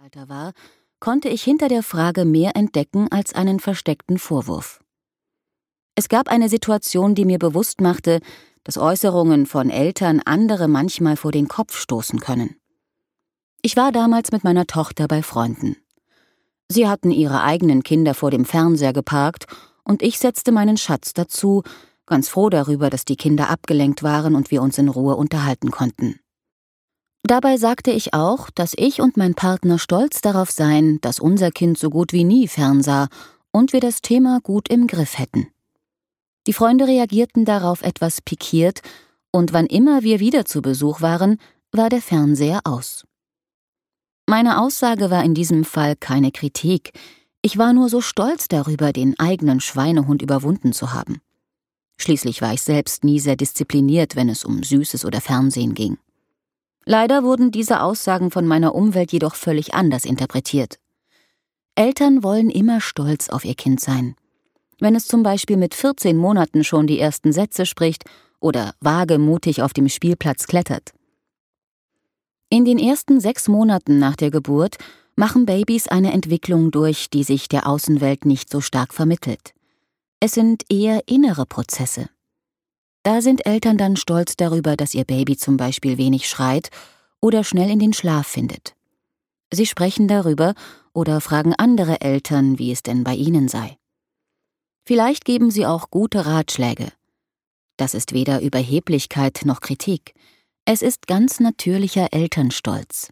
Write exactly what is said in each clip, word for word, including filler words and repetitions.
Alter war, konnte ich hinter der Frage mehr entdecken als einen versteckten Vorwurf. Es gab eine Situation, die mir bewusst machte, dass Äußerungen von Eltern andere manchmal vor den Kopf stoßen können. Ich war damals mit meiner Tochter bei Freunden. Sie hatten ihre eigenen Kinder vor dem Fernseher geparkt und ich setzte meinen Schatz dazu, ganz froh darüber, dass die Kinder abgelenkt waren und wir uns in Ruhe unterhalten konnten. Dabei sagte ich auch, dass ich und mein Partner stolz darauf seien, dass unser Kind so gut wie nie fernsah und wir das Thema gut im Griff hätten. Die Freunde reagierten darauf etwas pikiert und wann immer wir wieder zu Besuch waren, war der Fernseher aus. Meine Aussage war in diesem Fall keine Kritik. Ich war nur so stolz darüber, den eigenen Schweinehund überwunden zu haben. Schließlich war ich selbst nie sehr diszipliniert, wenn es um Süßes oder Fernsehen ging. Leider wurden diese Aussagen von meiner Umwelt jedoch völlig anders interpretiert. Eltern wollen immer stolz auf ihr Kind sein. Wenn es zum Beispiel mit vierzehn Monaten schon die ersten Sätze spricht oder wagemutig auf dem Spielplatz klettert. In den ersten sechs Monaten nach der Geburt machen Babys eine Entwicklung durch, die sich der Außenwelt nicht so stark vermittelt. Es sind eher innere Prozesse. Da sind Eltern dann stolz darüber, dass ihr Baby zum Beispiel wenig schreit oder schnell in den Schlaf findet. Sie sprechen darüber oder fragen andere Eltern, wie es denn bei ihnen sei. Vielleicht geben sie auch gute Ratschläge. Das ist weder Überheblichkeit noch Kritik. Es ist ganz natürlicher Elternstolz.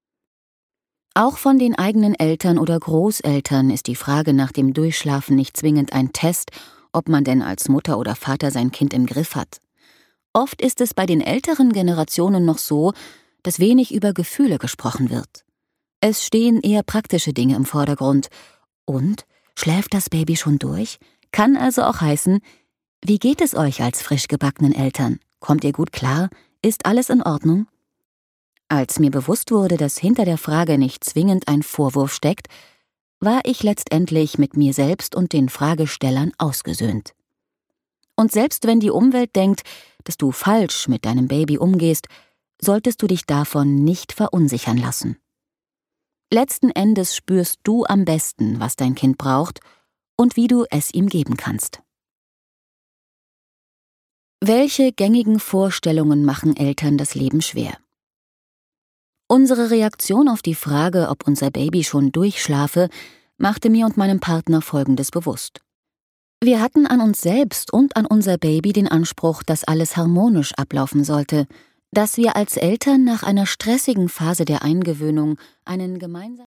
Auch von den eigenen Eltern oder Großeltern ist die Frage nach dem Durchschlafen nicht zwingend ein Test, ob man denn als Mutter oder Vater sein Kind im Griff hat. Oft ist es bei den älteren Generationen noch so, dass wenig über Gefühle gesprochen wird. Es stehen eher praktische Dinge im Vordergrund. Und, schläft das Baby schon durch? Kann also auch heißen, wie geht es euch als frisch gebackenen Eltern? Kommt ihr gut klar? Ist alles in Ordnung? Als mir bewusst wurde, dass hinter der Frage nicht zwingend ein Vorwurf steckt, war ich letztendlich mit mir selbst und den Fragestellern ausgesöhnt. Und selbst wenn die Umwelt denkt, dass du falsch mit deinem Baby umgehst, solltest du dich davon nicht verunsichern lassen. Letzten Endes spürst du am besten, was dein Kind braucht und wie du es ihm geben kannst. Welche gängigen Vorstellungen machen Eltern das Leben schwer? Unsere Reaktion auf die Frage, ob unser Baby schon durchschlafe, machte mir und meinem Partner Folgendes bewusst. Wir hatten an uns selbst und an unser Baby den Anspruch, dass alles harmonisch ablaufen sollte, dass wir als Eltern nach einer stressigen Phase der Eingewöhnung einen gemeinsamen